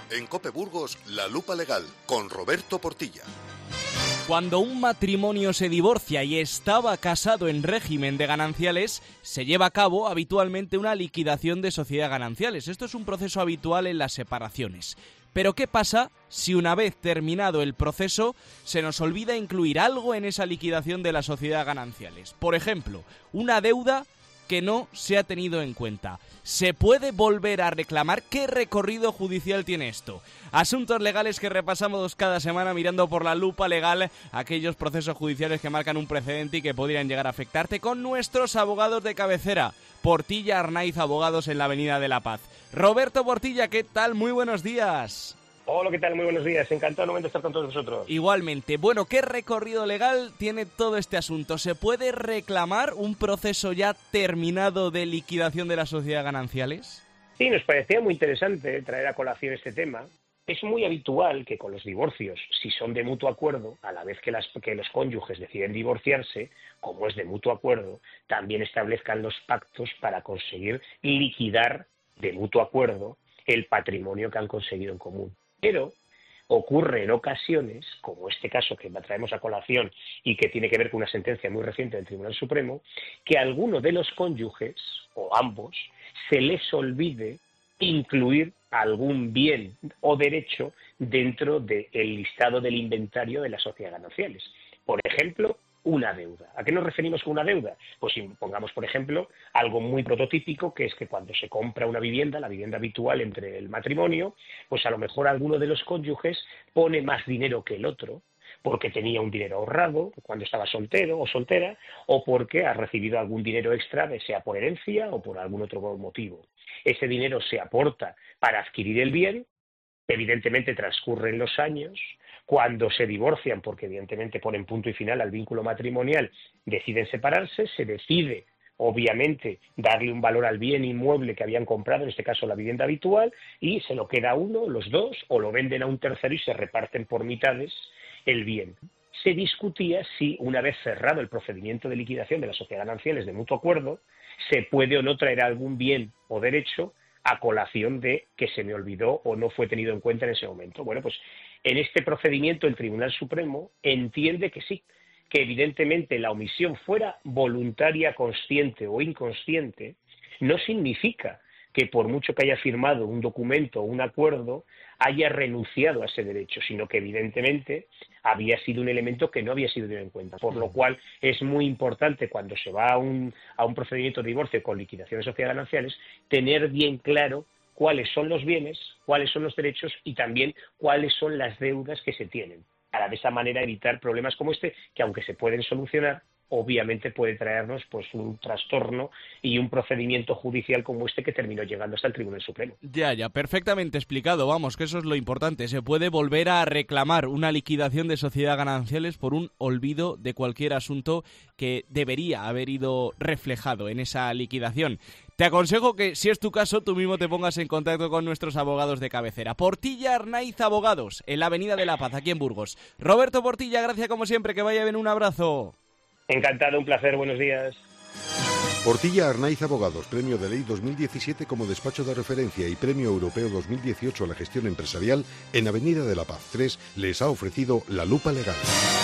En COPE Burgos, La Lupa Legal, con Roberto Portilla. Cuando un matrimonio se divorcia y estaba casado en régimen de gananciales, se lleva a cabo habitualmente una liquidación de sociedad gananciales. Esto es un proceso habitual en las separaciones. Pero ¿qué pasa si una vez terminado el proceso se nos olvida incluir algo en esa liquidación de la sociedad gananciales? Por ejemplo, una deuda que no se ha tenido en cuenta. ¿Se puede volver a reclamar? ¿Qué recorrido judicial tiene esto? Asuntos legales que repasamos cada semana mirando por la lupa legal aquellos procesos judiciales que marcan un precedente y que podrían llegar a afectarte con nuestros abogados de cabecera. Portilla Arnaiz Abogados en la Avenida de la Paz. Roberto Portilla, ¿qué tal? Muy buenos días. Hola, ¿qué tal? Muy buenos días. Encantado de estar con todos vosotros. Igualmente. Bueno, ¿qué recorrido legal tiene todo este asunto? ¿Se puede reclamar un proceso ya terminado de liquidación de las sociedades gananciales? Sí, nos parecía muy interesante traer a colación este tema. Es muy habitual que con los divorcios, si son de mutuo acuerdo, a la vez que los cónyuges deciden divorciarse, como es de mutuo acuerdo, también establezcan los pactos para conseguir liquidar de mutuo acuerdo el patrimonio que han conseguido en común. Pero ocurre en ocasiones, como este caso que traemos a colación y que tiene que ver con una sentencia muy reciente del Tribunal Supremo, que a alguno de los cónyuges, o ambos, se les olvide incluir algún bien o derecho dentro del listado del inventario de las sociedades gananciales. Por ejemplo, una deuda. ¿A qué nos referimos con una deuda? Pues si pongamos, por ejemplo, algo muy prototípico, que es que cuando se compra una vivienda, la vivienda habitual entre el matrimonio, pues a lo mejor alguno de los cónyuges pone más dinero que el otro, porque tenía un dinero ahorrado cuando estaba soltero o soltera, o porque ha recibido algún dinero extra, sea por herencia o por algún otro motivo. Ese dinero se aporta para adquirir el bien, evidentemente transcurren los años. Cuando se divorcian, porque evidentemente ponen punto y final al vínculo matrimonial, deciden separarse, se decide, obviamente, darle un valor al bien inmueble que habían comprado, en este caso la vivienda habitual, y se lo queda uno, los dos, o lo venden a un tercero y se reparten por mitades el bien. Se discutía si, una vez cerrado el procedimiento de liquidación de las sociedades gananciales de mutuo acuerdo, se puede o no traer algún bien o derecho a colación de que se me olvidó o no fue tenido en cuenta en ese momento. Bueno, pues en este procedimiento el Tribunal Supremo entiende que sí, que evidentemente la omisión, fuera voluntaria, consciente o inconsciente, no significa que por mucho que haya firmado un documento o un acuerdo haya renunciado a ese derecho, sino que evidentemente había sido un elemento que no había sido tenido en cuenta. Por lo cual es muy importante, cuando se va a un procedimiento de divorcio con liquidación de sociedades gananciales, tener bien claro cuáles son los bienes, cuáles son los derechos y también cuáles son las deudas que se tienen, para de esa manera evitar problemas como este, que aunque se pueden solucionar, obviamente puede traernos pues un trastorno y un procedimiento judicial como este que terminó llegando hasta el Tribunal Supremo. Ya, perfectamente explicado, vamos, que eso es lo importante. Se puede volver a reclamar una liquidación de sociedades gananciales por un olvido de cualquier asunto que debería haber ido reflejado en esa liquidación. Te aconsejo que, si es tu caso, tú mismo te pongas en contacto con nuestros abogados de cabecera. Portilla Arnaiz Abogados, en la Avenida de la Paz, aquí en Burgos. Roberto Portilla, gracias como siempre, que vaya bien, un abrazo. Encantado, un placer, buenos días. Portilla Arnaiz Abogados, Premio de Ley 2017 como despacho de referencia y Premio Europeo 2018 a la gestión empresarial en Avenida de la Paz 3, les ha ofrecido La Lupa Legal.